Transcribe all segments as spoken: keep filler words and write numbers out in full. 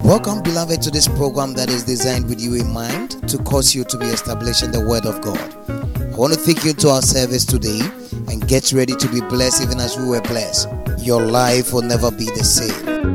Welcome, beloved, to this program that is designed with you in mind to cause you to be established in the Word of God. I want to take you to our service today and get ready to be blessed even as we were blessed. Your life will never be the same.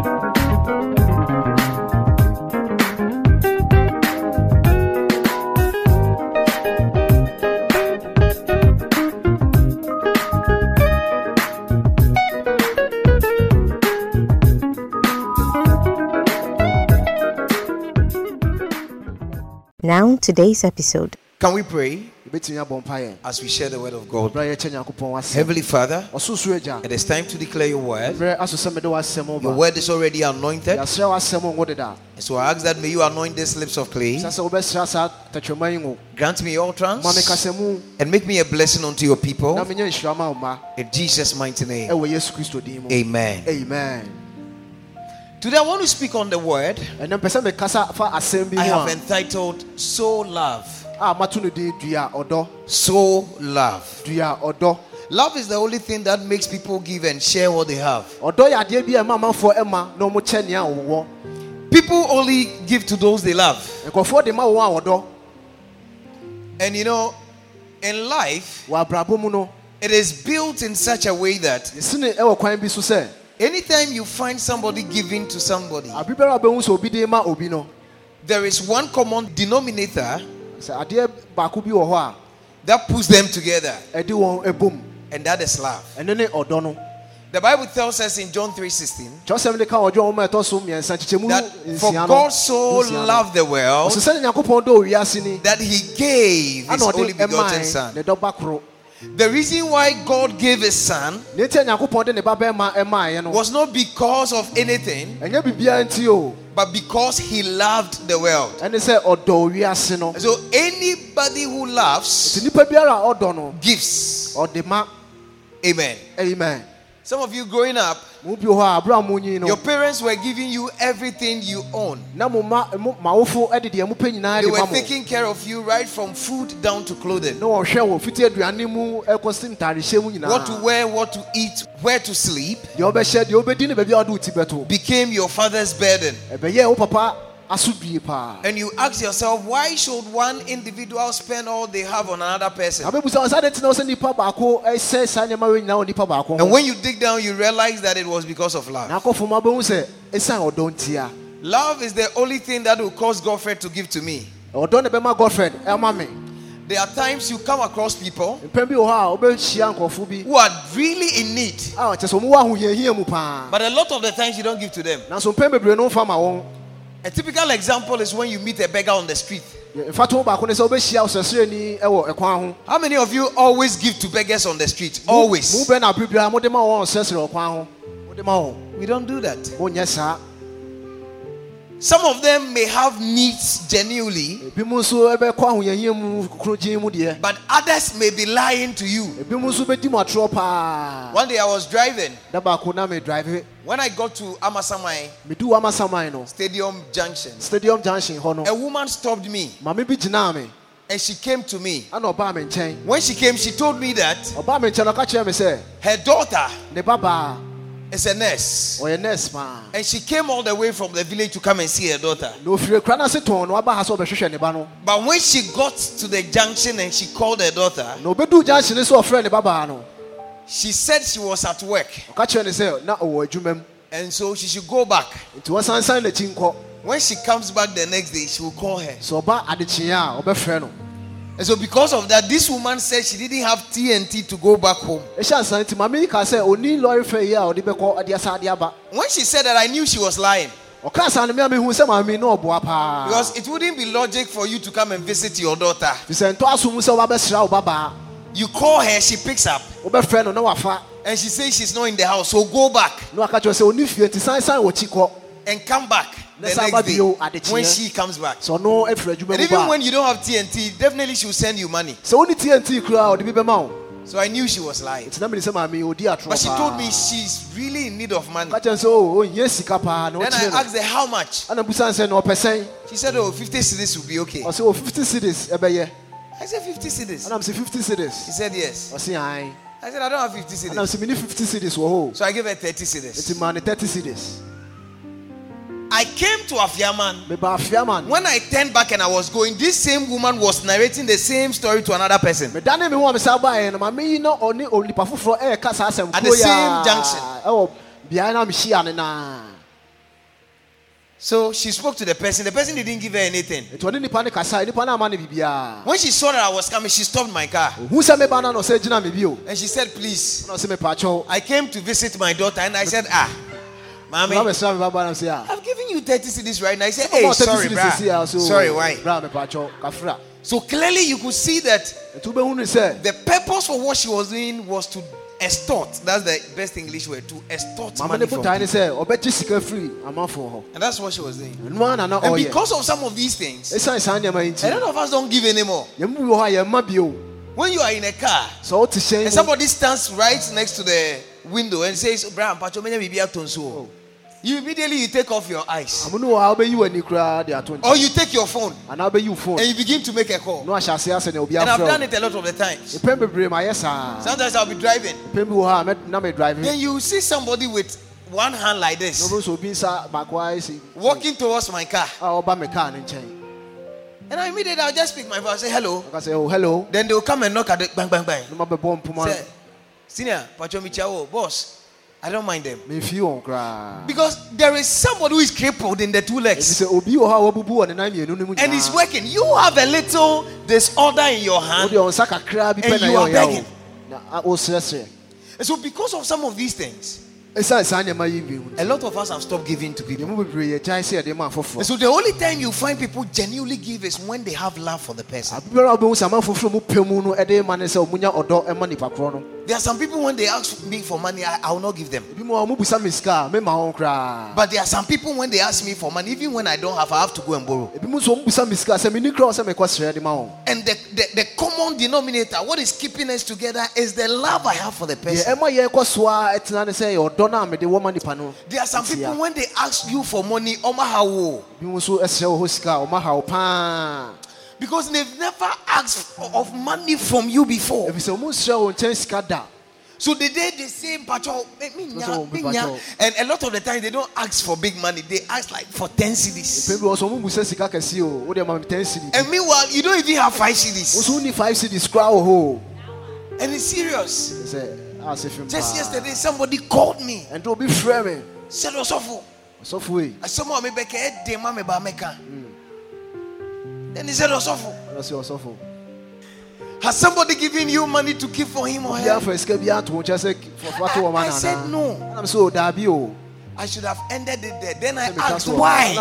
Now, today's episode. Can we pray as we share the word of God? Heavenly Father, it is time to declare your word. Your word is already anointed. And so I ask that may you anoint these lips of clay. Grant me utterance and make me a blessing unto your people. In Jesus' mighty name. Amen. Amen. Today I want to speak on the word I have entitled So Love. So Love. Love is the only thing that makes people give and share what they have. People only give to those they love. And you know, in life, it is built in such a way that anytime you find somebody giving to somebody, there is one common denominator that puts them together, and that is love. The Bible tells us in John three sixteen that for God so loved the world that he gave his only begotten Son. The reason why God gave his Son was not because of anything, but because he loved the world. So anybody who loves gives. Amen. Amen. Some of you growing up, your parents were giving you everything you own. They were taking care of you right from food down to clothing. What to wear, what to eat, where to sleep became your father's burden. And you ask yourself, why should one individual spend all they have on another person? And when you dig down, you realize that it was because of love. Love is the only thing that will cause Godfred to give to me. There are times you come across people who are really in need, but a lot of the times you don't give to them. A typical example is when you meet a beggar on the street. How many of you always give to beggars on the street? Always. We don't do that. Some of them may have needs genuinely, but others may be lying to you. One day I was driving. When I got to Amasamai Stadium Junction, Stadium Junction, a woman stopped me and she came to me. When she came, she told me that her daughter is a nurse, and she came all the way from the village to come and see her daughter. But when she got to the junction and she called her daughter, she said she was at work, and so she should go back. When she comes back the next day, she will call her. And so because of that, this woman said she didn't have T N T to go back home. When she said that, I knew she was lying. Because it wouldn't be logic for you to come and visit your daughter. You call her, she picks up, and she says she's not in the house, so go back and come back the next day when she comes back. And even when you don't have T N T, definitely she will send you money. So I knew she was lying. But she told me she's really in need of money. Then I asked her how much. She said, oh, fifty cedis will be okay. I said fifty cedis. She said yes. I said I don't have fifty cedis. So I gave her thirty cedis. I I came to Afiaman. When I turned back and I was going, this same woman was narrating the same story to another person. At the same junction. So she spoke to the person. The person didn't give her anything. When she saw that I was coming, she stopped my car. And she said, please, I came to visit my daughter. And I said, ah, Mommy, I've given you thirty cedis right now. I said, hey, sorry, brah. Sorry, why? So clearly you could see that the purpose for what she was doing was to extort. That's the best English word, to extort money from people. And that's what she was doing. And because of some of these things, a lot of us don't give anymore. When you are in a car and somebody stands right next to the window and says, oh, you immediately you take off your eyes. Or you take your phone and you begin to make a call. And I've done it a lot of the times. Sometimes I'll be driving. Then you see somebody with one hand like this walking towards my car. And I immediately I'll just pick my phone and say hello. I say, oh, hello. Then they'll come and knock at the bang bang bang. Say, Senior, Pachomichao, boss. I don't mind them. Because there is somebody who is crippled in the two legs. And he's working. You have a little disorder in your hand. And you are begging. And so because of some of these things, a lot of us have stopped giving to people. And so the only time you find people genuinely give is when they have love for the person. There are some people when they ask me for money, I, I will not give them. But there are some people when they ask me for money, even when I don't have, I have to go and borrow. And the, the, the common denominator, what is keeping us together is the love I have for the person. There are some people when they ask you for money, because they've never asked of money from you before. So the day they say, and a lot of the time they don't ask for big money, they ask like for ten cedis. And meanwhile, you don't even have five cedis. And it's serious. Just yesterday, somebody called me and said, Osofo, I saw my baby, then he said, Osofo, has somebody given you money to keep for him or her? I, I said no. I should have ended it there. Then I asked why.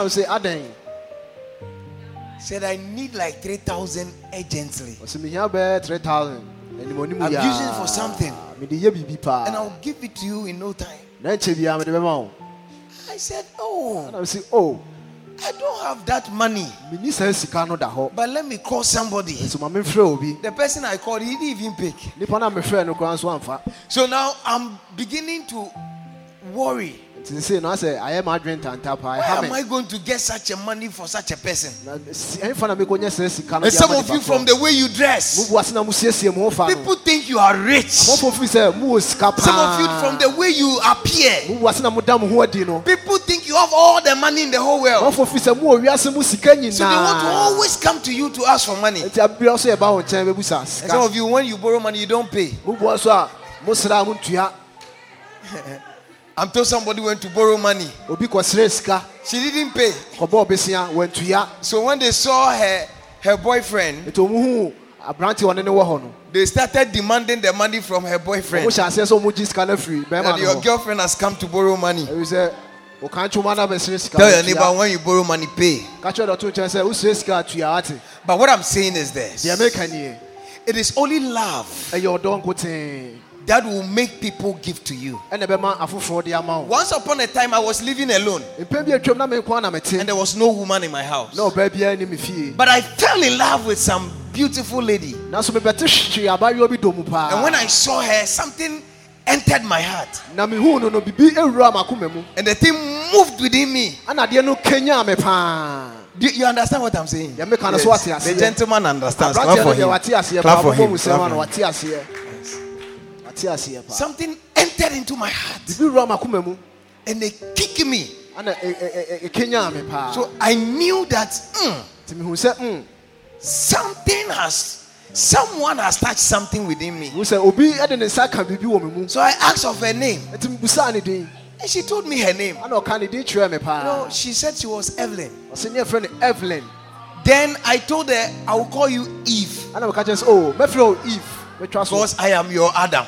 Said I need like three thousand urgently. I'm using it for something, and I'll give it to you in no time. I said, oh, I don't have that money, but let me call somebody. The person I called, he didn't even pick. So now I'm beginning to worry. Where am I going to get such a money for such a person? And some of you, from the way you dress, people think you are rich. Some of you, from the way you appear, people think you have all the money in the whole world. So they want to always come to you to ask for money. And some of you, when you borrow money, you don't pay. I'm told somebody went to borrow money. She didn't pay. So when they saw her her boyfriend, they started demanding the money from her boyfriend. That your girlfriend has come to borrow money. Tell your neighbor, when you borrow money, pay. But what I'm saying is this: it is only love that will make people give to you. Once upon a time, I was living alone, and there was no woman in my house. But I fell in love with some beautiful lady. And when I saw her, something entered my heart, and the thing moved within me. Do you understand what I'm saying? Yes. The gentleman understands. Clap for him. Clap for him. Clap for him. Something entered into my heart, and they kicked me. So I knew that mm, something has, someone has touched something within me. So I asked of her name. And she told me her name. No, she said she was Evelyn. Evelyn. Then I told her I will call you Eve. Because I am your Adam.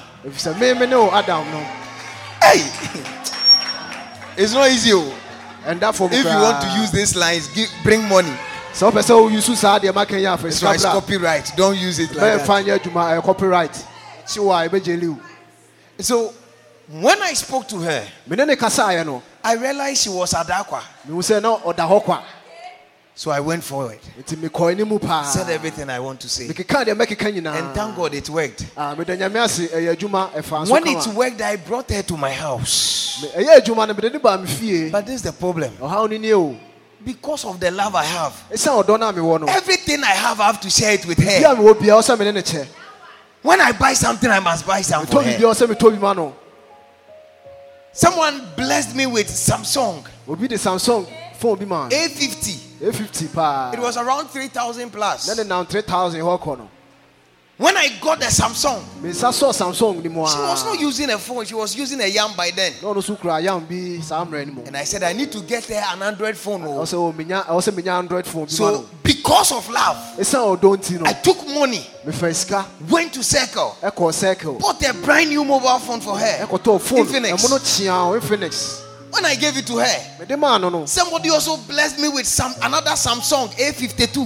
Hey, it's not easy. And if you want to use these lines, give, bring money. So person use it's copyright. Don't use it like that. Copyright. So when I spoke to her, I realized she was Adakwa. So I went forward, said everything I want to say, and thank God it worked. When it worked, I brought her to my house. But this is the problem. Because of the love I have, everything I have, I have to share it with her. When I buy something, I must buy something for her. Someone blessed me with Samsung A fifty. A fifty pa. It was around three thousand plus. Then now three thousand hokono. When I got the Samsung, she was not using a phone, she was using a Yam by then. And I said I need to get her an Android phone. So because of love, I took money, went to Circle, bought a brand new mobile phone for her, Infinix. When I gave it to her, somebody also blessed me with some another Samsung A fifty-two.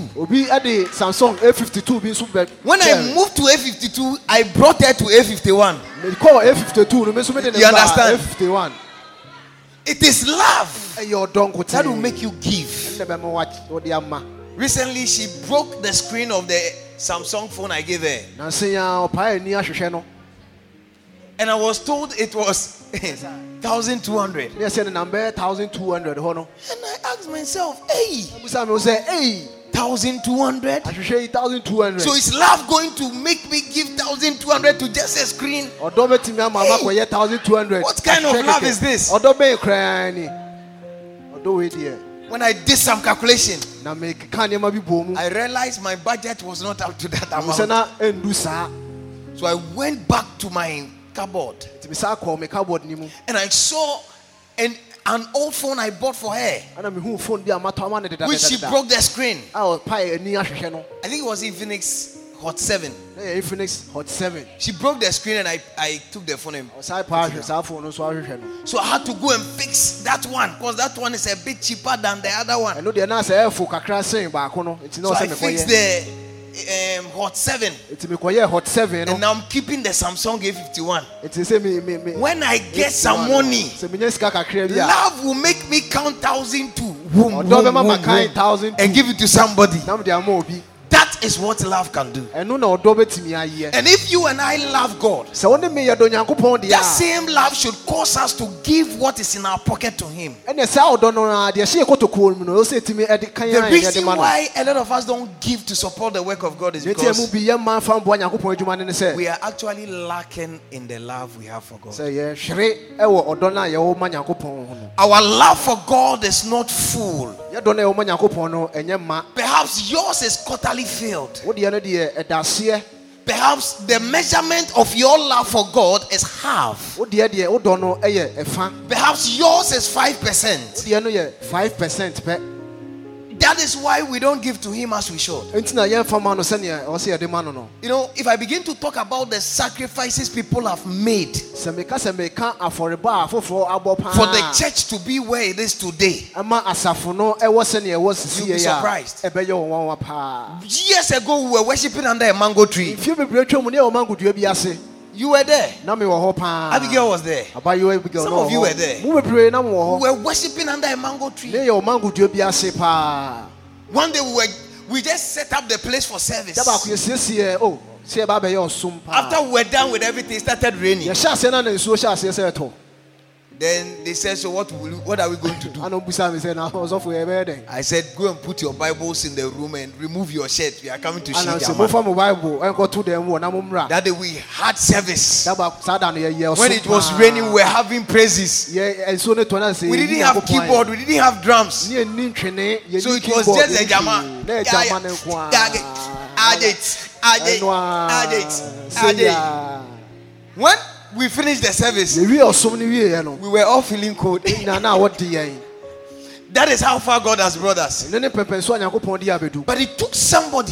When I moved to A fifty-two, I brought her to A fifty-one. You understand? It is love that will make you give. Recently, she broke the screen of the Samsung phone I gave her. And I was told it was one thousand two hundred. Yes, the number one thousand two hundred. And I asked myself, hey, one thousand two hundred? So is love going to make me give one thousand two hundred to just a screen? Hey, what kind of love is this? When I did some calculation, I realized my budget was not up to that amount. So I went back to my cupboard and I saw an, an old phone I bought for her, which she broke the screen. I think it was Infinix Hot seven. Infinix Hot seven. She broke the screen and I, I took the phone and so I had to go and fix that one because that one is a bit cheaper than the other one. So I fixed the Um, Hot seven. Hot seven. And now I'm keeping the Samsung A fifty-one. When I get some money, love will make me count thousand two and give it to somebody. That is what love can do. And if you and I love God, that same love should cause us to give what is in our pocket to Him. The reason why a lot of us don't give to support the work of God is because we are actually lacking in the love we have for God. Our love for God is not full. Perhaps yours is totally filled. Perhaps the measurement of your love for God is half. Perhaps yours is five percent. That is why we don't give to Him as we should. You know, if I begin to talk about the sacrifices people have made for the church to be where it is today, you'll be surprised. Years ago, we were worshiping under a mango tree. You were there. Abigail was there. Some of you were there. We were worshiping under a mango tree. One day we were, we just set up the place for service. After we were done with everything, it started raining. Then they said, so what will, what are we going to do? I said, go and put your Bibles in the room and remove your shirt. We are coming to Shijama. That day we had service. When it was raining, we were having praises. We didn't have keyboard, we didn't have drums. So it was just a jama. Add it, add it, add it, add it. When we finished the service, we were all feeling cold. That is how far God has brought us. But it took somebody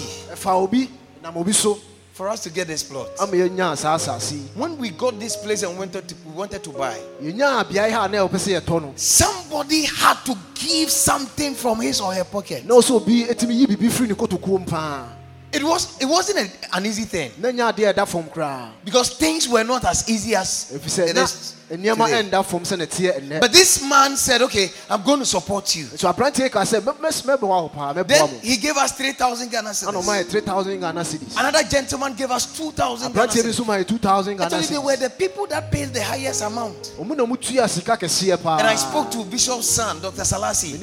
for us to get this plot. When we got this place and wanted to, we wanted to buy, somebody had to give something from his or her pocket. It was it wasn't a, an easy thing, because things were not as easy as it is today. But this man said, okay, I'm going to support you. Then he gave us three thousand Ghana cedis. Another gentleman gave us two thousand Ghana cedis. Actually, they were the people that paid the highest amount. And I spoke to Bishop's son, Doctor Salasi.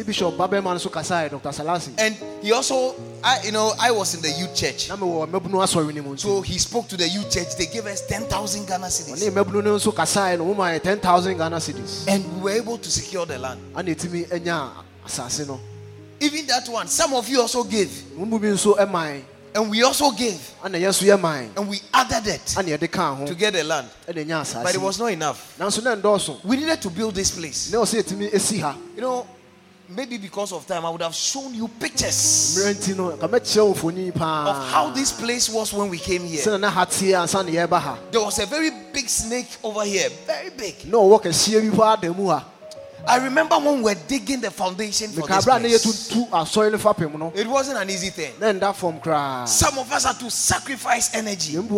And he also, I, you know, I was in the youth church. So he spoke to the youth church. They gave us ten thousand Ghana cedis. ten thousand Ghana cedis. And we were able to secure the land. Even that one, some of you also gave. And we also gave. And we added it to get the land. But it was not enough. We needed to build this place. You know, maybe because of time, I would have shown you pictures of how this place was when we came here. There was a very big snake over here, very big. I remember when we were digging the foundation for this place. It wasn't an easy thing. Some of us had to sacrifice energy. And we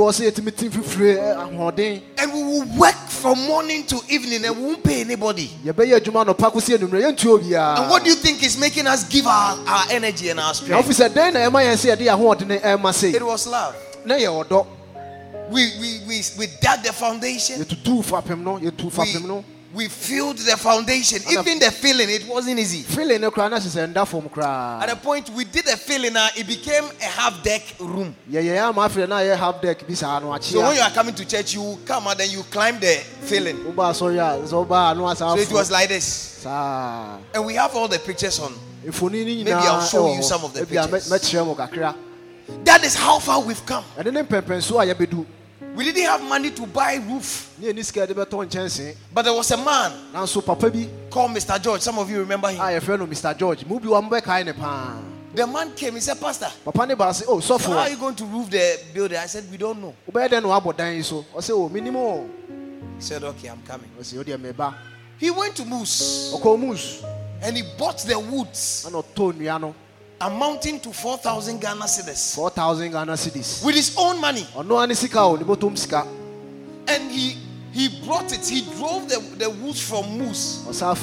will work from morning to evening and we won't pay anybody. And what do you think is making us give our, our energy and our strength? It was love. We, we, we, we dug the foundation. We, we filled the foundation. Even the filling, it wasn't easy. At a point, we did the filling, uh, it became a half-deck room. So when you are coming to church, you come and then you climb the filling. So it was like this. And we have all the pictures on. Maybe I'll show you some of the pictures. That is how far we've come. We didn't have money to buy roof. But there was a man called Mister George. Some of you remember him. Mister George. The man came. He said, Pastor, so how are you going to roof the building? I said, we don't know. He said, okay, I'm coming. He went to Moose. And he bought the woods, amounting to four thousand Ghana cedis. four thousand Ghana cedis. With his own money. And he he brought it. He drove the, the woods from Moose.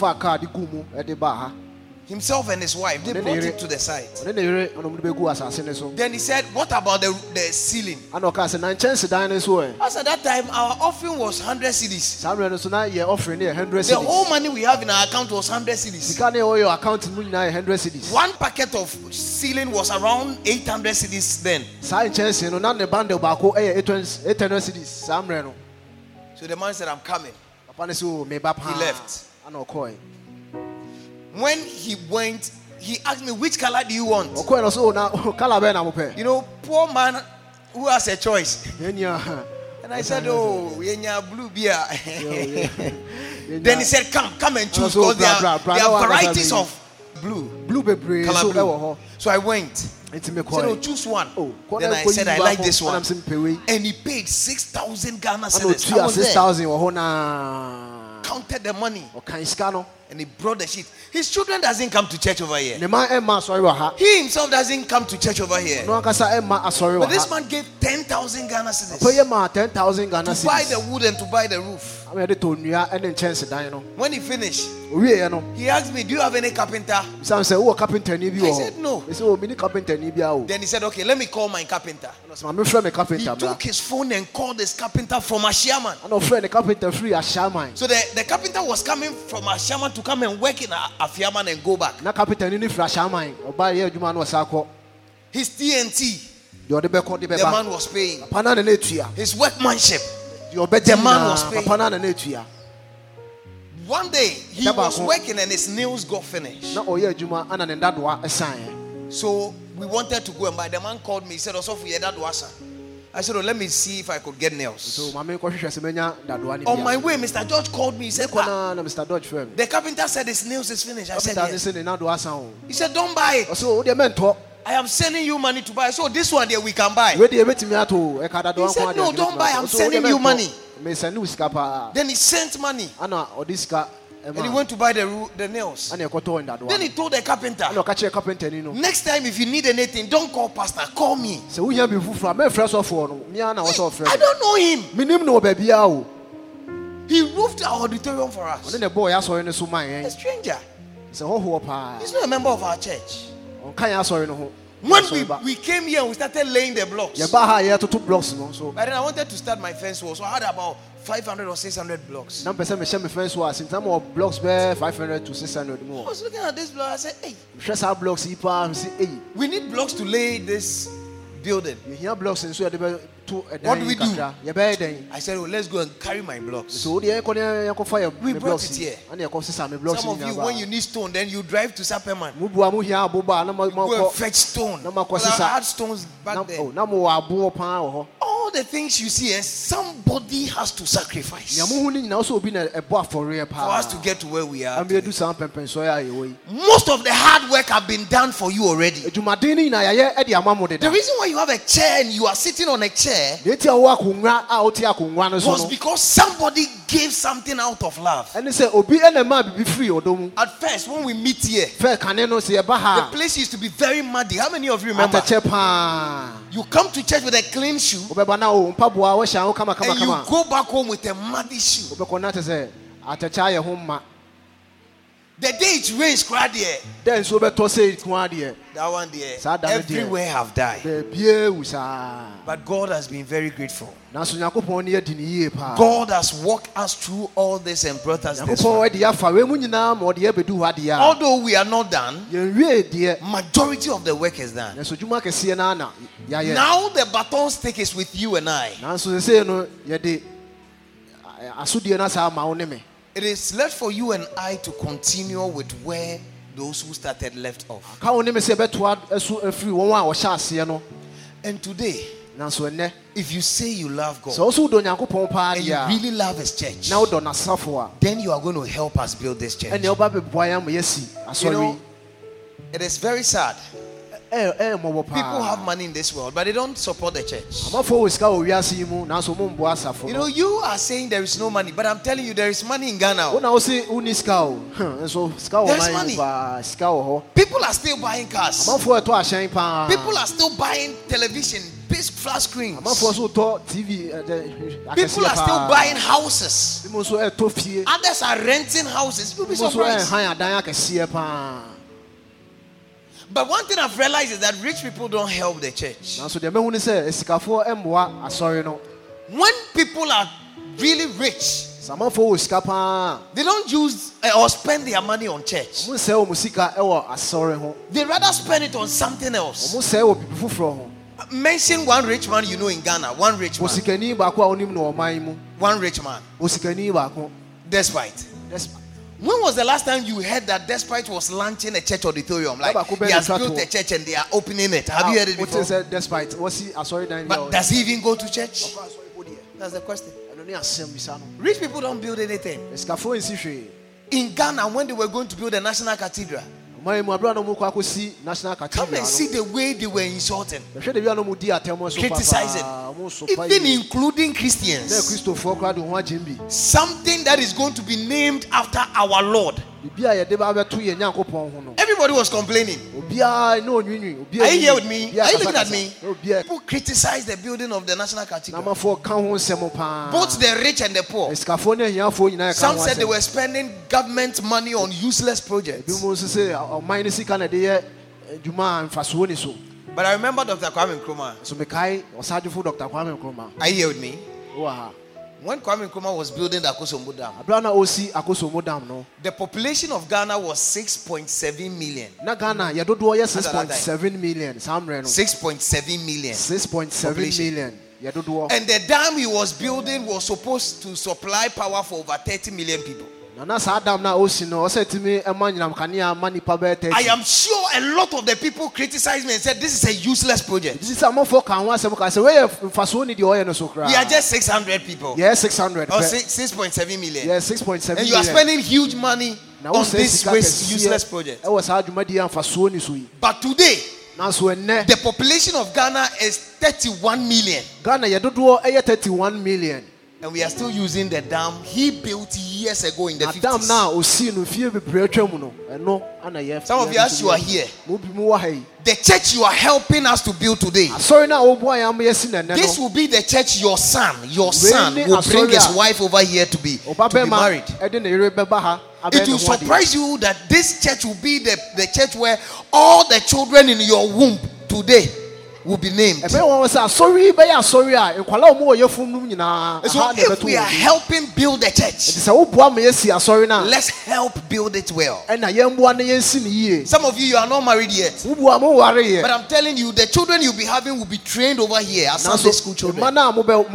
Himself and his wife, they brought it to the site. Then he said, what about the, the ceiling? As at that time, our offering was one hundred cedis. The whole money we have in our account was one hundred cedis. One packet of ceiling was around eight hundred cedis then. So the man said, I'm coming. He left. When he went, he asked me, which color do you want? You know, poor man who has a choice. And I said, oh, blue beer. Then he said, come, come and choose, because there are, there are varieties of blue. Blue color blue. So I went. He said, oh, choose one. Then I said, I like this one. And he paid six thousand Ghana cedis. I was there. Counted the money. And he brought the sheet. His children doesn't come to church over here. He himself doesn't come to church over here. But this man gave ten thousand Ghana cedis to buy the wood and to buy the roof. When he finished, He asked me, do you have any carpenter? I said no. Then he said, okay, let me call my carpenter. He took his phone and called his carpenter from Ashiaman. So the, the carpenter was coming from Ashiaman to come and work in Afiaman and go back. His T N T, the man was paying. His workmanship, the man was paying. One day he was working and his nails got finished. So we wanted to go and buy. The man called me. He said, "Also, we had that wasa." I said, "Oh, let me see if I could get nails." On my way, Mister George called me. He said, ah, "The carpenter said his nails is finished." I said, "Yes." He said, "Don't buy it. I am sending you money to buy. So this one there we can buy." He said, "No, don't buy. I'm sending you money." Then he sent money. And he went to buy the, the nails. Then he told the carpenter, next time if you need anything, don't call pastor, call me. I don't know him. He roofed our auditorium for us. A stranger. He's not a member of our church. When we, we came here, we started laying the blocks. But then I wanted to start my fence wall, so I had about five hundred or six hundred blocks. I was looking at this block, I said, hey, we need blocks to lay this building. What do we do? I said, oh, let's go and carry my blocks. We brought it here. Some of you, when you need stone, then you drive to Saperman. Go and fetch stone. Because I had stones back there. All the things you see, somebody has to sacrifice for us to get to where we are. Most of the hard work have been done for you already. The reason why you have a chair and you are sitting on a chair was because somebody gave something out of love. At first, when we meet here, the place used to be very muddy. How many of you remember? You come to church with a clean shoe and you go back home with a muddy shoe. The day it rains, cry there. That one there, everywhere have died. But God has been very grateful. God has walked us through all this and brought us this far. Although we are not done, majority of the work is done. Now the baton stick is with you and I. It is left for you and I to continue with where those who started left off. And today, if you say you love God and you really love His church, then you are going to help us build this church. You know, it is very sad. People have money in this world, but they don't support the church. You know, you are saying there is no money, but I'm telling you there is money in Ghana. There's money. People are still buying cars. People are still buying television, big flat screens. People are still buying houses. Others are renting houses. You'll be surprised. But one thing I've realized is that rich people don't help the church. When people are really rich, they don't use uh, or spend their money on church. They rather spend it on something else. Mention one rich man you know in Ghana. One rich man. One rich man. Despite. Despite. When was the last time you heard that Despite was launching a church auditorium? Like he has built a church and they are opening it. Have you heard it before? Despite. But does he even go to church? That's the question. Rich people don't build anything. In Ghana, when they were going to build a national cathedral, come and see the way they were insulting, criticizing, even including Christians. Something that is going to be named after our Lord Everybody was complaining. Are you here with me? Are you looking at me? People criticize the building of the National Cathedral. Both the rich and the poor. Some said they were spending government money on useless projects. But I remember Doctor Kwame Nkrumah. Are you here with me? When Kwame Nkrumah was building the Akosombo Dam, the population of Ghana was six point seven million. six point seven million. six point seven million. six point seven million. And the dam he was building was supposed to supply power for over thirty million people. I am sure a lot of the people criticized me and said this is a useless project. We are just six hundred people. Yeah, six hundred. Or six point seven million. Yeah, six point seven. And you are spending huge money on this waste, useless project. But today, the population of Ghana is thirty-one million. Ghana thirty-one million. And we are still using the dam he built years ago in the fifties. Some of you, as you are here, the church you are helping us to build today, this will be the church your son, your son will bring his wife over here to be, to be married. It will surprise you that this church will be the, the church where all the children in your womb today will be named. So if we are helping build the church, let's help build it well. Some of you, you are not married yet, but I'm telling you, the children you'll be having will be trained over here as Sunday school children. And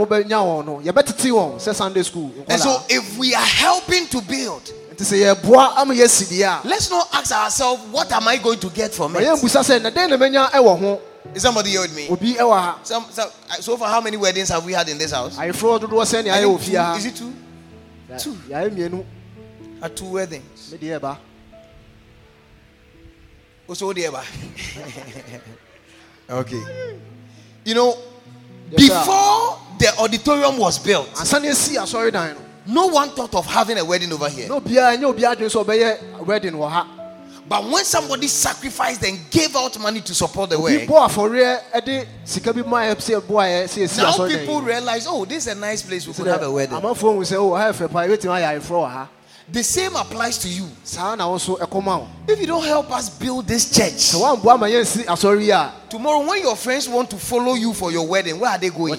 so if we are helping to build, let's not ask ourselves, what am I going to get from it? Is somebody here with me? Some, some, so far, how many weddings have we had in this house? Is it two? Two. At two weddings. Also, okay. You know, before the auditorium was built, no one thought of having a wedding over here. But when somebody sacrificed and gave out money to support the work, now people realize, oh, this is a nice place, we could have a wedding. The same applies to you. If you don't help us build this church, tomorrow when your friends want to follow you for your wedding, where are they going? It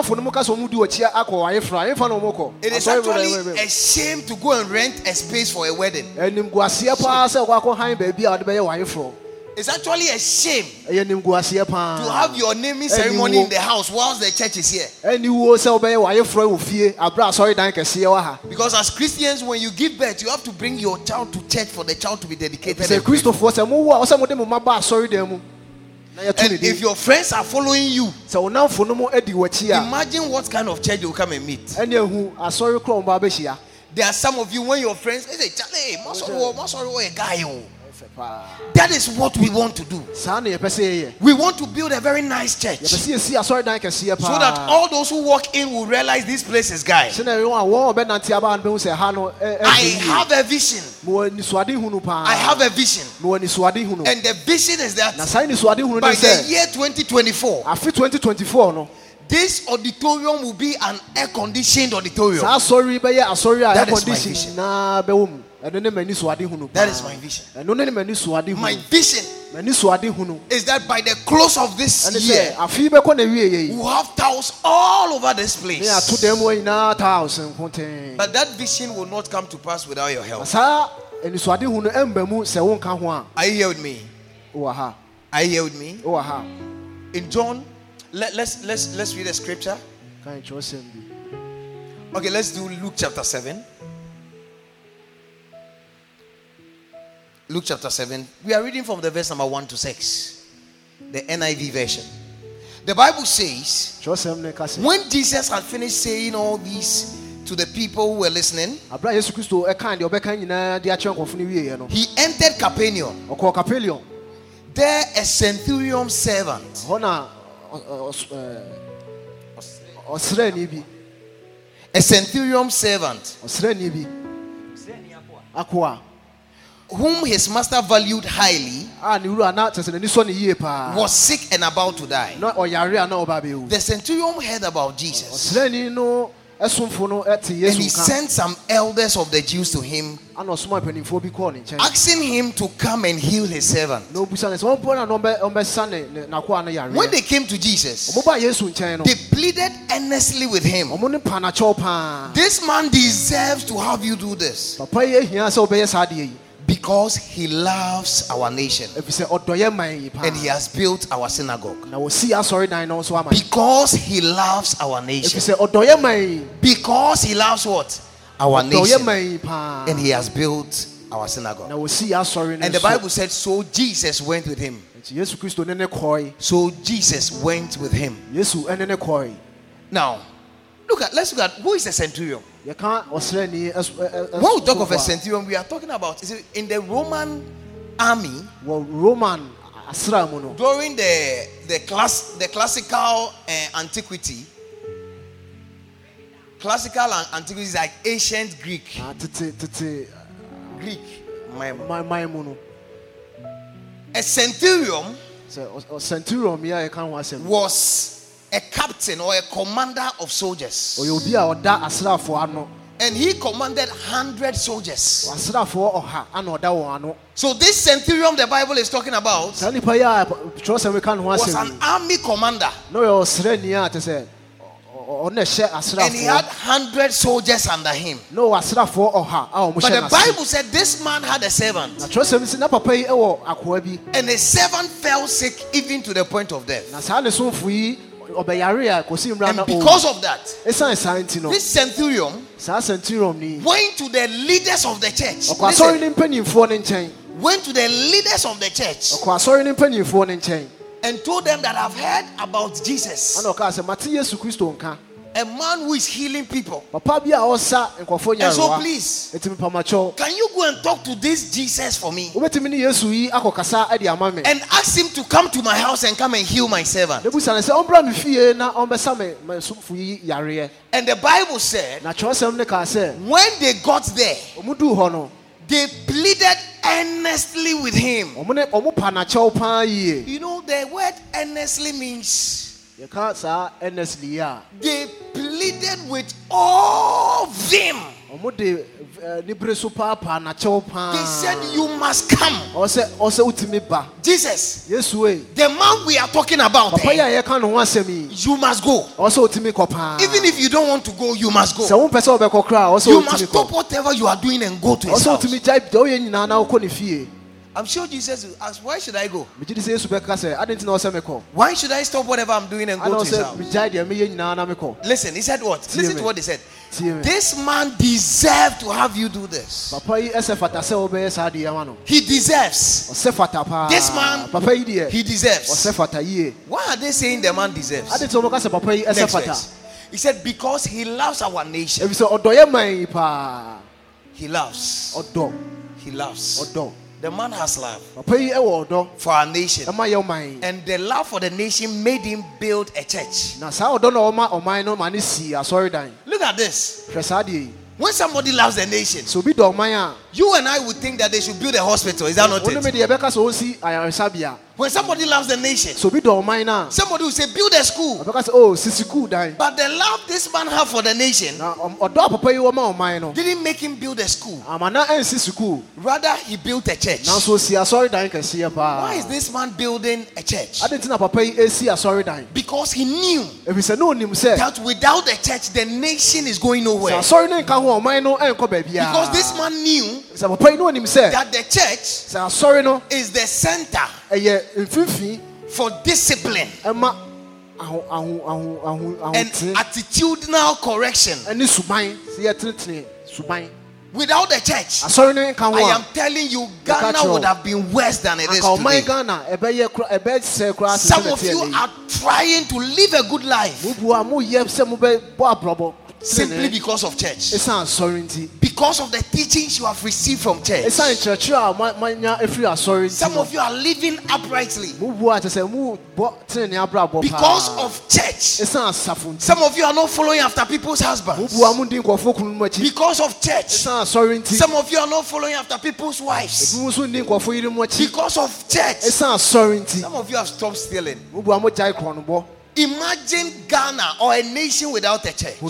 is actually a shame to go and rent a space for a wedding. It's actually a shame to have your naming ceremony in the house whilst the church is here. Because as Christians, when you give birth, you have to bring your child to church for the child to be dedicated. And if your friends are following you, imagine what kind of church you'll come and meet. There are some of you, when your friends say, Charlie, a guy. That is what we want to do. We want to build a very nice church so that all those who walk in will realize this place is guy. I have a vision. I have a vision. And the vision is that by the year twenty twenty-four, this auditorium will be an air-conditioned auditorium. That is my vision. That is my vision. My vision is that by the close of this year, we'll have towels all over this place. But that vision will not come to pass without your help. Are you here with me? Are you here with me? In John, let, let's let's let's read a scripture. Okay, let's do Luke chapter seven. Luke chapter seven. We are reading from the verse number one to six. The N I V version. The Bible says, when Jesus had finished saying all this to the people who were listening, he entered Capernaum. There a centurion servant, a centurion servant whom his master valued highly, was sick and about to die. The centurion heard about Jesus, and he sent some elders of the Jews to him, asking him to come and heal his servant. When they came to Jesus, they pleaded earnestly with him, "This man deserves to have you do this, because he loves our nation and he has built our synagogue." Because he loves our nation. Because he loves what? Our nation. And he has built our synagogue. And the Bible said, so Jesus went with him. So Jesus went with him. Now, look at, let's look at who is a centurion. When we talk of a centurion, we are talking about, is it in the Roman army, Roman during the the class the classical uh, antiquity. Classical antiquity is like ancient Greek. Greek. A centurion was a captain or a commander of soldiers. And he commanded one hundred soldiers. So this centurion the Bible is talking about was an army commander. And he had one hundred soldiers under him. But the Bible said this man had a servant. And his servant fell sick even to the point of death. And because of that, this centurion went to the leaders of the church. Listen, went to the leaders of the church and told them that I've heard about Jesus, a man who is healing people. And so please, can you go and talk to this Jesus for me and ask him to come to my house and come and heal my servant? And the Bible said when they got there, they pleaded earnestly with him. You know, the word earnestly means they pleaded with all of them. They said, you must come. Jesus, the man we are talking about, eh, you must go. Even if you don't want to go, you must go. You must stop whatever you are doing and go to his house. I'm sure Jesus will ask, why should I go? Why should I stop whatever I'm doing and go to his house? Listen, he said what? Listen to what he said. This man deserves to have you do this. He deserves. This man, he deserves. Why are they saying the man deserves? Next verse. He said, because he loves our nation. He loves. He loves. The man has love for our nation. And the love for the nation made him build a church. Look at this. When somebody loves the nation, you and I would think that they should build a hospital. Is that not it? When somebody loves the nation, somebody will say, build a school. But the love this man had for the nation didn't make him build a school. Rather, he built a church. Why is this man building a church? Because he knew that without the church, the nation is going nowhere. Because this man knew that the church is the center for discipline and attitudinal correction. Without the church, I am telling you, Ghana would have been worse than it is today. Some of you are trying to live a good life, Simply because of church. Because of the teachings you have received from church. Some of you are living uprightly. Because of church. Some of you are not following after people's husbands. Because of church. Some of you are not following after people's wives. Because of church. Some of you have stopped stealing. Imagine Ghana or a nation without a church.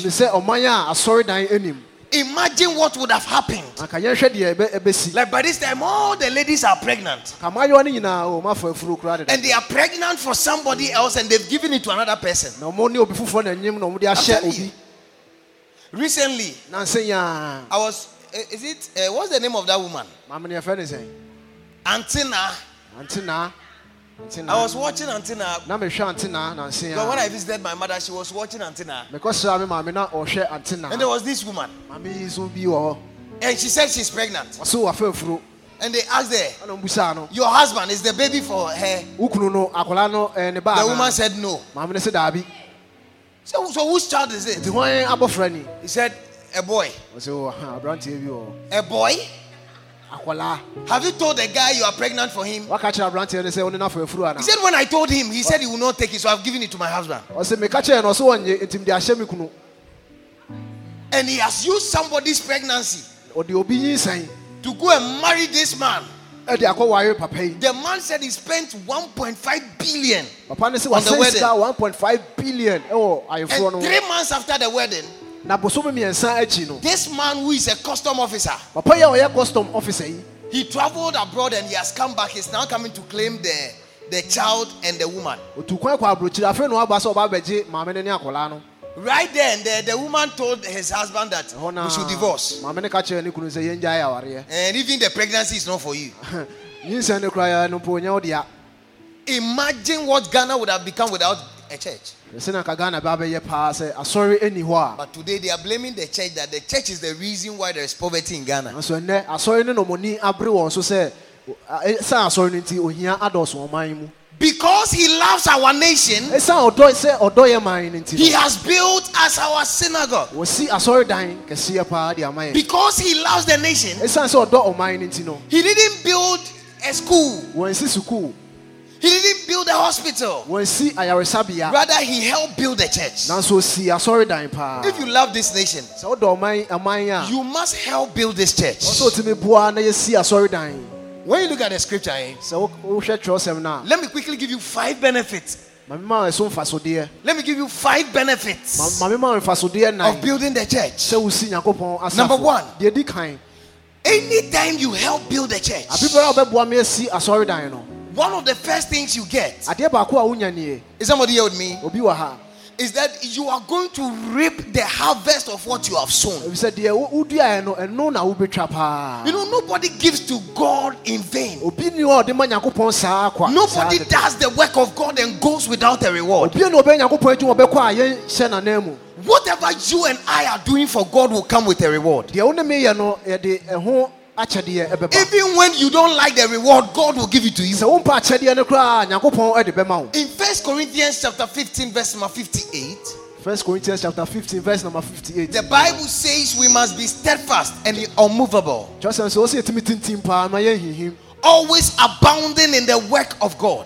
Imagine what would have happened. Like by this time, all the ladies are pregnant. And they are pregnant for somebody else and they've given it to another person. I'm telling you. Recently, I was, is it, uh, what's the name of that woman? Antenna. Antenna. I was watching Antenna. But when I visited my mother, she was watching Antenna. And there was this woman. And she said she's pregnant. And they asked her, your husband, is the baby for her? The woman said no. So, so whose child is it? He said, a boy. A boy? Have you told the guy you are pregnant for him? He said, when I told him, he said he will not take it, so I've given it to my husband. And he has used somebody's pregnancy to go and marry this man. The man said he spent one point five billion on the wedding. one point five billion. And three months after the wedding, this man who is a custom officer, he traveled abroad and he has come back. He's now coming to claim the, the child and the woman. Right then, the, the woman told his husband that we should divorce. And even the pregnancy is not for you. Imagine what Ghana would have become without a church. But today they are blaming the church that the church is the reason why there is poverty in Ghana. Because he loves our nation, he has built us our synagogue. Because he loves the nation, he didn't build a school. He didn't build a hospital. Rather, he helped build a church. If you love this nation, you must help build this church. When you look at the scripture, eh, let me quickly give you five benefits. Let me give you five benefits of building the church. Number one, anytime you help build a church, one of the first things you get, is somebody here with me, is that you are going to reap the harvest of what you have sown. You know, nobody gives to God in vain. Nobody does the work of God and goes without a reward. Whatever you and I are doing for God will come with a reward. Even when you don't like the reward, God will give it to you. In First Corinthians chapter fifteen, verse number fifty-eight. First Corinthians chapter fifteen, verse number fifty-eight. The Bible says we must be steadfast and unmovable, always abounding in the work of God,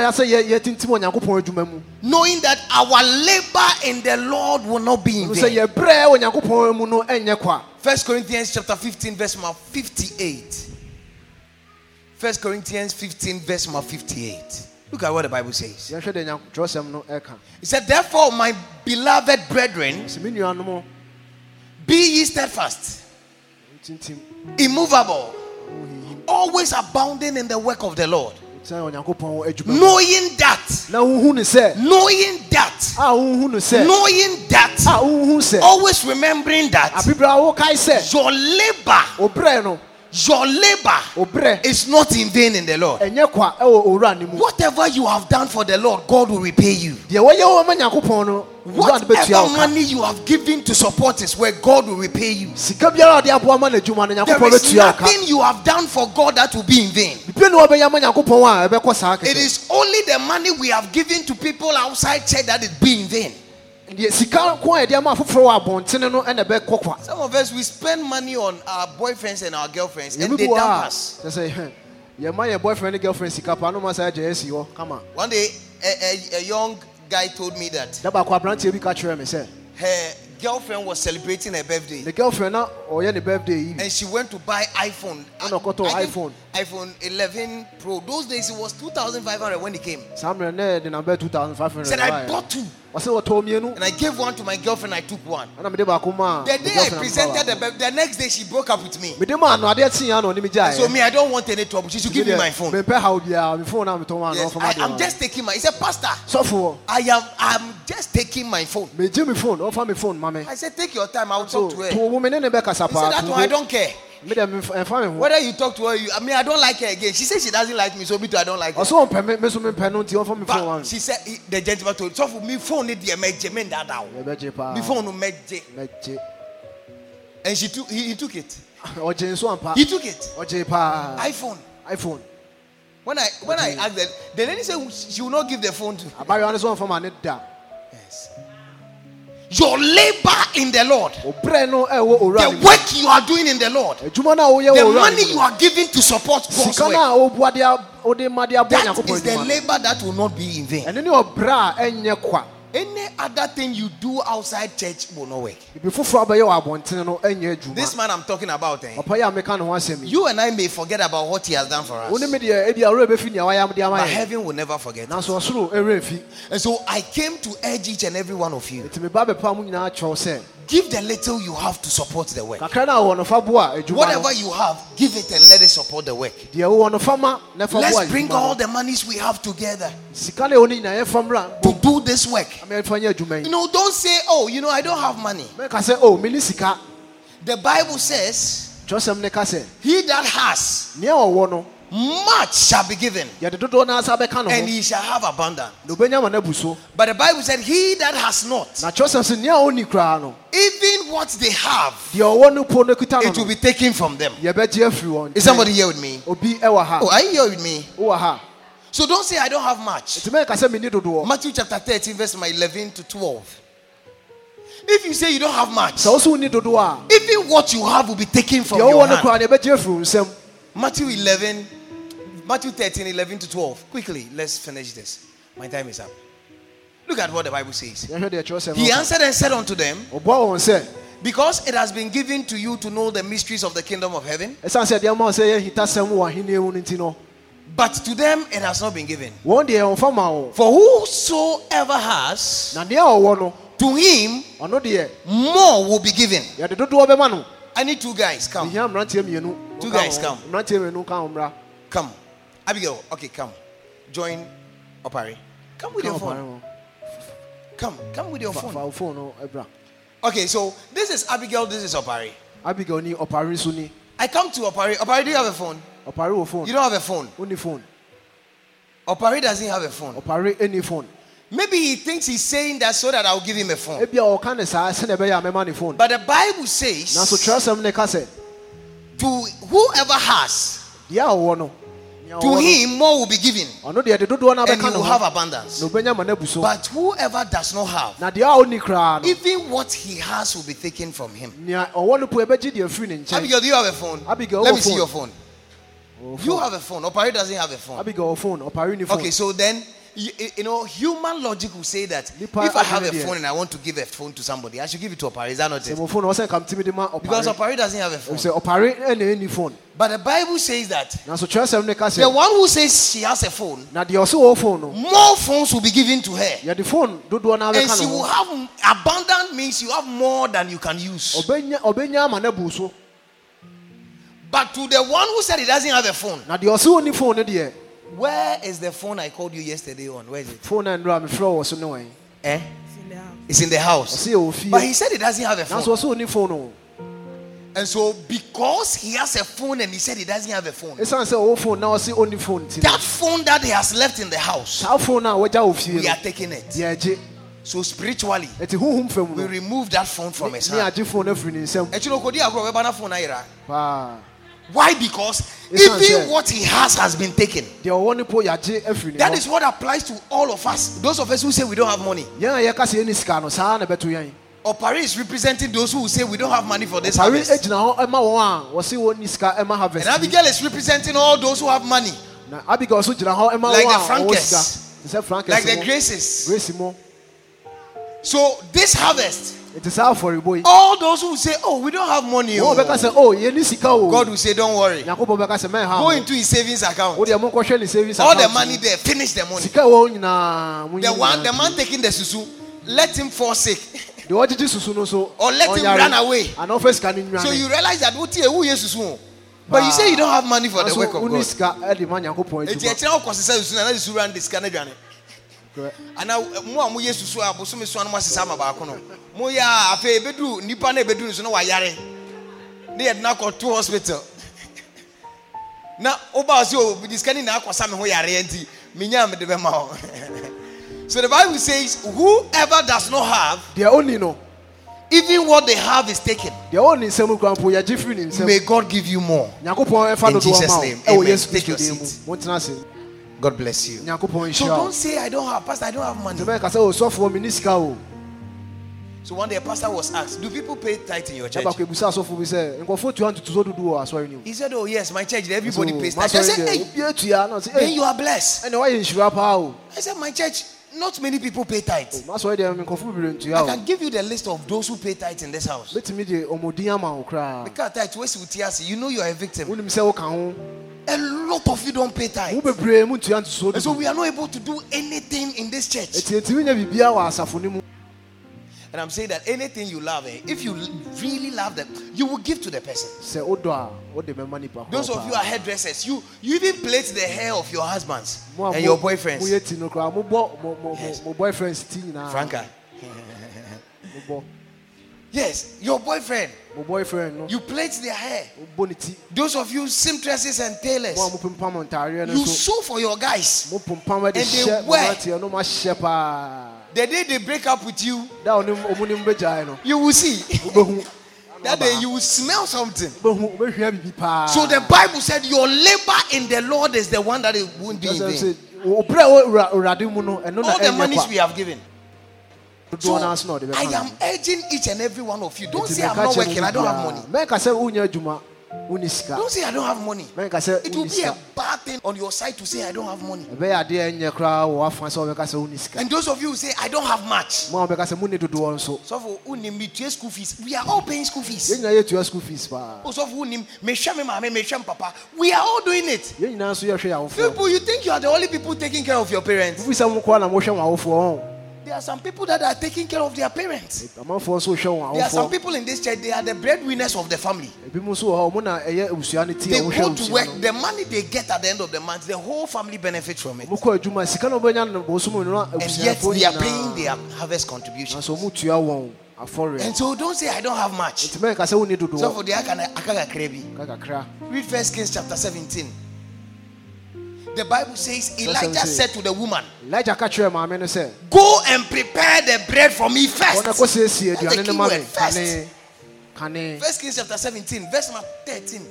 knowing that our labor in the Lord will not be in vain. First Corinthians chapter fifteen, verse number fifty-eight. First Corinthians fifteen, verse number fifty-eight. Look at what the Bible says. It said, therefore, my beloved brethren, be ye steadfast, immovable, always abounding in the work of the Lord, knowing that, knowing that, knowing that, always remembering that your labor, your labor is not in vain in the Lord. Whatever you have done for the Lord, God will repay you. Whatever money you have given to support His work, God will repay you. There is nothing you have done for God that will be in vain. It is only the money we have given to people outside church that it be in vain. Some of us, we spend money on our boyfriends and our girlfriends, and they dump us. One day, a, a, a young guy told me that her girlfriend was celebrating her birthday. The girlfriend birthday, and she went to buy iPhone. I, I iPhone. iPhone eleven Pro. Those days it was two thousand five hundred when it came. Said I bought two. And I gave one to my girlfriend. I took one. The day I presented the birthday, the next day she broke up with me. So me, I don't want any trouble. She should give me my phone. Yes, I, I'm just taking my. He said, Pastor, I am. I'm just taking my phone. I said, take your time. I'll talk to her. He said, that one I don't care. Whether you talk to her, you, I mean, I don't like her again. She says she doesn't like me, so me too, I don't like her. But she said, the gentleman told, so for me, phone it the me that me phone no meje. And she took, he, he took it. He took it. iPhone. iPhone. When I when I asked that, the lady said she will not give the phone to. Yes. Your labor in the Lord, the work you are doing in the Lord, the money you are giving to support God's work, that is the labor that will not be in vain. Any other thing you do outside church will not work. This man I'm talking about, eh? You and I may forget about what he has done for us, but heaven will never forget us. And so I came to urge each and every one of you, give the little you have to support the work. Whatever you have, give it and let it support the work. Let's bring all the monies we have together to do this work. You know, don't say, oh, you know, I don't have money. The Bible says, he that has much shall be given, and he shall have abundance. But the Bible said, he that has not, even what they have, it will be taken from them. Is somebody here with me? Oh, are you here with me? So don't say I don't have much. Matthew chapter thirteen, verse eleven to twelve. If you say you don't have much, even what you have will be taken from your hand. Matthew eleven, Matthew thirteen, eleven to twelve. Quickly, let's finish this. My time is up. Look at what the Bible says. He answered and said unto them, because it has been given to you to know the mysteries of the kingdom of heaven, but to them it has not been given. For whosoever has, to him more will be given. I need two guys. Come. Two guys, come. Come. Abigail, okay, come. Join Opari. Come with your phone. Come. Come with your phone. Okay, so this is Abigail, this is Opari. Abigail ni Opari suni. I come to Opari. Opari, do you have a phone? Opari phone. You don't have a phone? Only phone. Opari doesn't have a phone. Opari any phone. Maybe he thinks he's saying that so that I'll give him a phone. But the Bible says, to whoever has, to him more will be given, and he will have abundance. But whoever does not have, even what he has will be taken from him. Abigail, do you have a phone? Let me see your phone. You have a phone. Opari doesn't have a phone. Okay, so then, you, you know, human logic will say that if I have a phone and I want to give a phone to somebody, I should give it to Opari. Is that not it? Because Opari doesn't have a phone. But the Bible says that the one who says she has a phone, more phones will be given to her. And she will have abundant, means you have more than you can use. But to the one who said he doesn't have a phone, where is the phone I called you yesterday on? Where is it? Phone and ram floor so no. Eh? It's in the house. But he said he doesn't have a phone. And so because he has a phone and he said he doesn't have a phone, that phone that he has left in the house, we are taking it. So spiritually, we remove that phone from his hand. Why? Because even what he has has been taken. That is what applies to all of us. Those of us who say we don't have money. Or Paris is representing those who say we don't have money for this harvest. And Abigail is representing all those who have money. Like the Frankers, like the Graces. So this harvest, it is out for you, boy. All those who say, "Oh, we don't have money," oh. God will say, "Don't worry. Go into his savings account. All the money there, finish the money. The one, the man taking the susu, let him fall sick." Or let him run away. So you realize that who is susu? But you say you don't have money for the work of God. And now, more years to Bosume Swan was Sama Bacono. Moya, a fair bedroom, Nipane bedrooms, no Yare. They had now got two hospital. Now, Obazo, with this canning now, Sam Hoyarenti, Minyam de Bemao. So the Bible says, whoever does not have, they only know. Even what they have is taken. May God give you more. In Jesus' name. Amen. Take your seat. God bless you. So don't say I don't have, Pastor, I don't have money. So one day a pastor was asked, do people pay tithe in your church? He said, oh yes, my church, everybody pays tithe. I said, hey, then you are blessed. I said, my church, not many people pay tithe. I can give you the list of those who pay tithe in this house. Because tithe, you know you are a victim. A lot of you don't pay tithe. And so we are not able to do anything in this church. And I'm saying that anything you love, eh, if you really love them, you will give to the person. Those of you are hairdressers, you, you even plait the hair of your husbands and your boyfriends. Yes. Franca. Yes, your boyfriend. My boyfriend. You plait their hair. Those of you seamstresses and tailors. You sew for your guys. And they wear. The day they break up with you, you will see. That day you will smell something. So the Bible said your labor in the Lord is the one that it won't be in vain. All the monies we have given. So I am urging each and every one of you. Don't say I'm not working, I don't have money. Don't say I don't have money. It will be a bad thing on your side to say I don't have money. And those of you who say I don't have much. So for unimi school fees, we are all paying school fees. So for unim me shame mama me shame papa, we are all doing it. People, you think you are the only people taking care of your parents? There are some people that are taking care of their parents. There are some people in this church, they are the breadwinners of the family. They go to work, the money they get at the end of the month, the whole family benefits from it. And yet they are paying their harvest contributions. And so don't say I don't have much. So for the Akaka, read First Kings chapter seventeen. The Bible says Elijah said to the woman, go and prepare the bread for me first. That's the key word, first. First Kings chapter seventeen, verse number thirteen.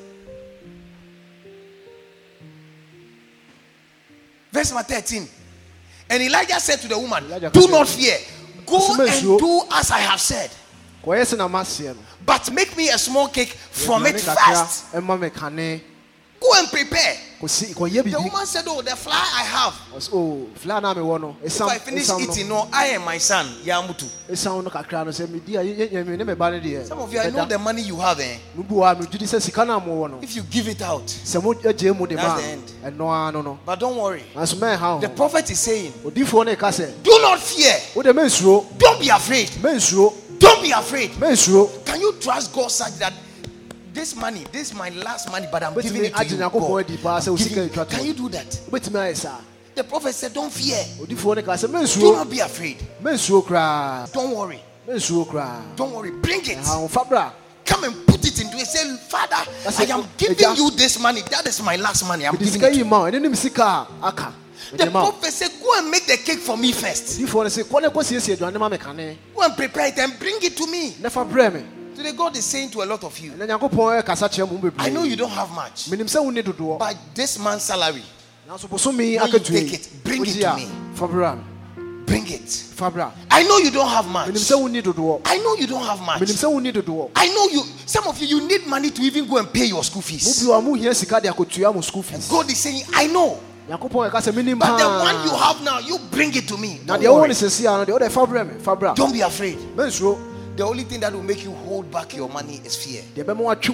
Verse number thirteen. And Elijah said to the woman, do not fear. Go and do as I have said. But make me a small cake from it first. Go and prepare. The woman said, oh, the flour I have. If I finish eating, no, I and my son, Yamutu. Some of you, I know the money you have, eh? If you give it out, that's the end. But don't worry. The prophet is saying, do not fear. Don't be afraid. Don't be afraid. Can you trust God such that this money, this is my last money, but I'm giving it to you, God. Giving, can you do that? The prophet said, don't fear. Do not be afraid. Don't worry. Don't worry. Bring it. Come and put it into it. Say, Father, I am giving you this money. That is my last money. I'm giving it to you. The prophet said, go and make the cake for me first. Go and prepare it and bring it to me. Today God is saying to a lot of you, I know you don't have much, but this man's salary, when you take it, bring it to me. Bring it. I know you don't have much. I know you don't have much. I know you, some of you, you need money to even go and pay your school fees. And God is saying, I know. But the one you have now, you bring it to me. Don't worry. Don't be afraid. The only thing that will make you hold back your money is fear. If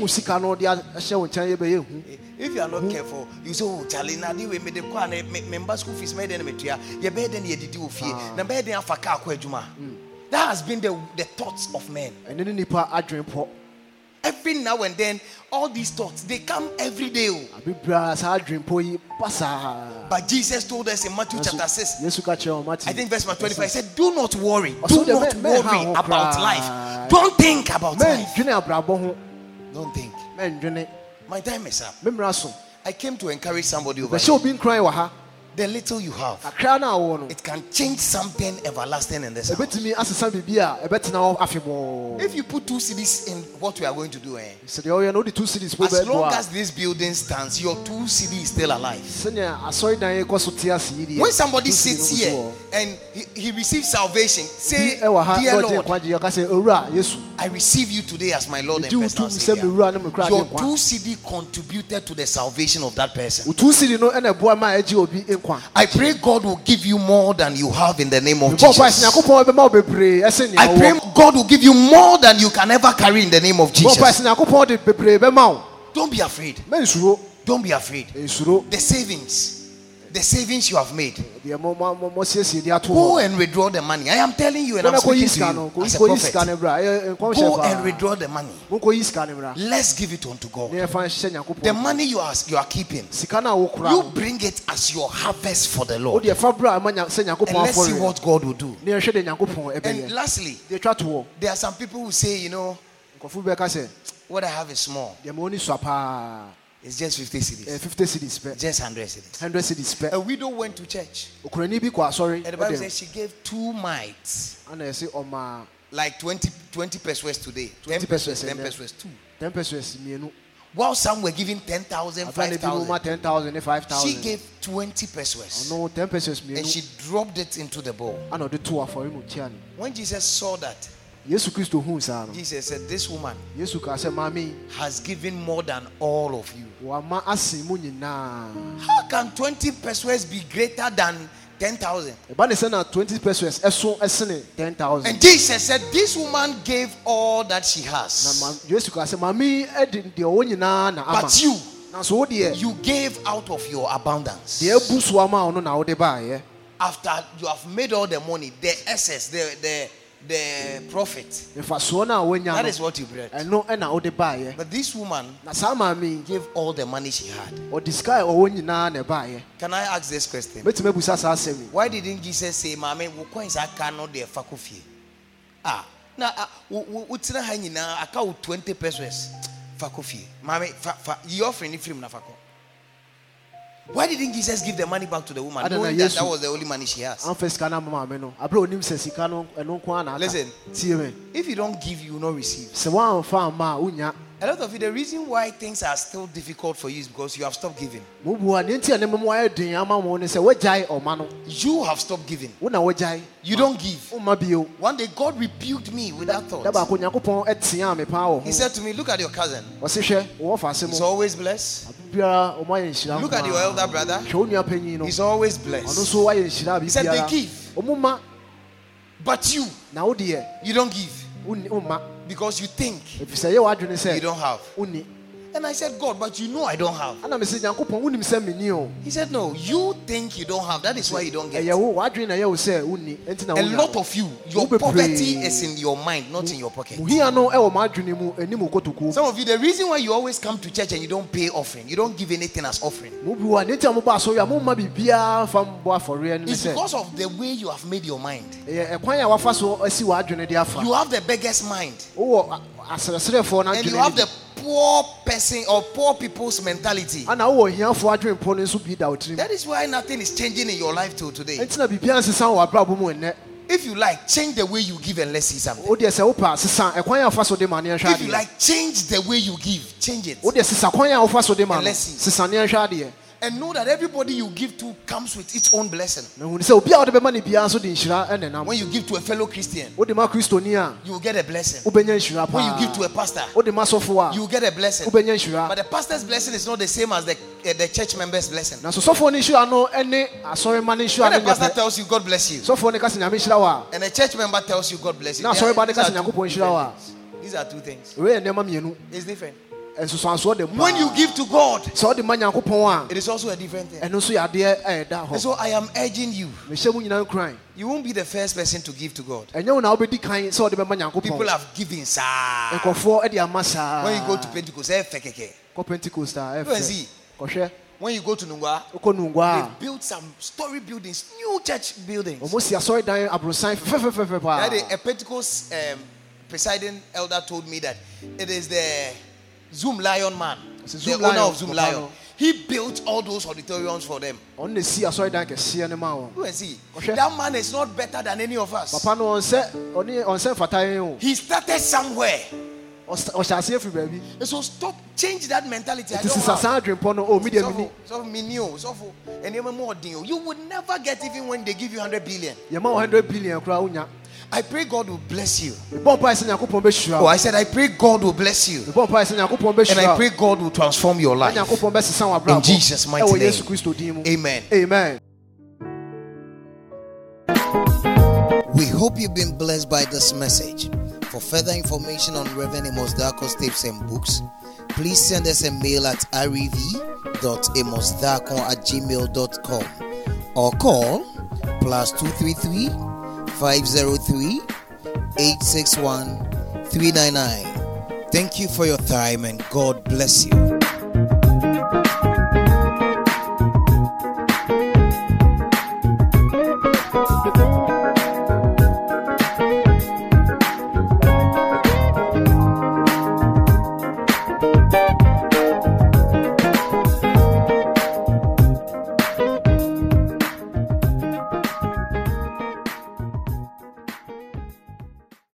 you are not careful, you say, oh, Charlie, now they made the car, member school fees made them fear. You better than you did with fear. That has been the, the thoughts of men. Every now and then, all these thoughts, they come every day. But Jesus told us in Matthew chapter six, I think verse twenty-five, he said, do not worry. Do not worry about life. Don't think about life. Don't think. My time is up. I came to encourage somebody over here. The little you have, it can change something everlasting in this house. If you put two cities in what we are going to do, eh, as long as this building stands, your two cities is still alive. When somebody sits here and he, he receives salvation, say, dear Lord, I receive you today as my Lord and personal Savior. Your two cities contributed to the salvation of that person. I pray God will give you more than you have in the name of Jesus. I pray God will give you more than you can ever carry in the name of Jesus. Don't be afraid. Don't be afraid. The savings. The savings you have made. Go and withdraw the money. I am telling you and I'm speaking to you as a prophet. Go and withdraw the money. Let's give it unto God. The money you are, you are keeping, you bring it as your harvest for the Lord. And let's see what God will do. And lastly, there are some people who say, you know, what I have is small. It's just fifty cedis. Uh, fifty cedis. Just one hundred cedis. one hundred cedis. A widow went to church. And the Bible says she gave two mites. Like twenty, twenty pesos today. ten pesos, ten pesos, two. ten pesos. While some were giving ten thousand, five thousand. She gave twenty pesos. No, ten pesos. And she dropped it into the bowl. When Jesus saw that, Jesus said, this woman has given more than all of you. How can twenty pesos be greater than ten thousand? And Jesus said, this woman gave all that she has. But you, you gave out of your abundance. After you have made all the money, the excess, the the the profit, that is what you brought. But this woman gave all the money she had. Can I ask this question? Why didn't Jesus say, Mame, wo coins I cannot de fakofi? Ah, now utina hanyina aka twenty pesos fakofi. Mame, you offering free na fako. Why didn't Jesus give the money back to the woman, knowing that that was the only money she has? Listen, if you don't give, you will not receive. A lot of you, the reason why things are still difficult for you is because you have stopped giving. You have stopped giving. You don't give. One day God rebuked me with that thought. He said to me, look at your cousin. He's always blessed. Look at your elder brother. He's always blessed. He said they give. But you, you don't give. Because you think you don't have. And I said, God, but you know I don't have. He said, no, you think you don't have. That is why you don't get. A lot of you, your poverty is in your mind, not in your pocket. Some of you, the reason why you always come to church and you don't pay offering, you don't give anything as offering, it's because of the way you have made your mind. You have the biggest mind. And you have the poor person or poor people's mentality. That is why nothing is changing in your life till today. If you like, change the way you give and let's see something. If you like, change the way you give, change it. And let's see. And know that everybody you give to comes with its own blessing. When you give to a fellow Christian, you will get a blessing. When you give to a pastor, you will get a blessing. But the pastor's blessing is not the same as the, uh, the church member's blessing. When the pastor tells you God bless you, and the church member tells you God bless you, these are, these are two things. It's different. When you give to God, it is also a different thing. And so I am urging you. You won't be the first person to give to God. People have given, sir. When you go to Pentecost, when you go to Nungwa, they built some story buildings, new church buildings. A Pentecost um, presiding elder told me that it is the Zoom Lion man, the owner of Zoom Lion. He built all those auditoriums for them. Go and see. That man is not better than any of us. He started somewhere. So stop, change that mentality. I don't you would never get even when they give you one hundred billion. I pray God will bless you. Oh, I said I pray God will bless you. And I pray God will transform your life. In Jesus' mighty name. Amen. Amen. We hope you've been blessed by this message. For further information on Reverend Amos Darko's tapes and books, please send us a mail at rev dot amosdarko at gmail dot com or call plus two three three five zero three eight six one three nine nine. Thank you for your time and God bless you.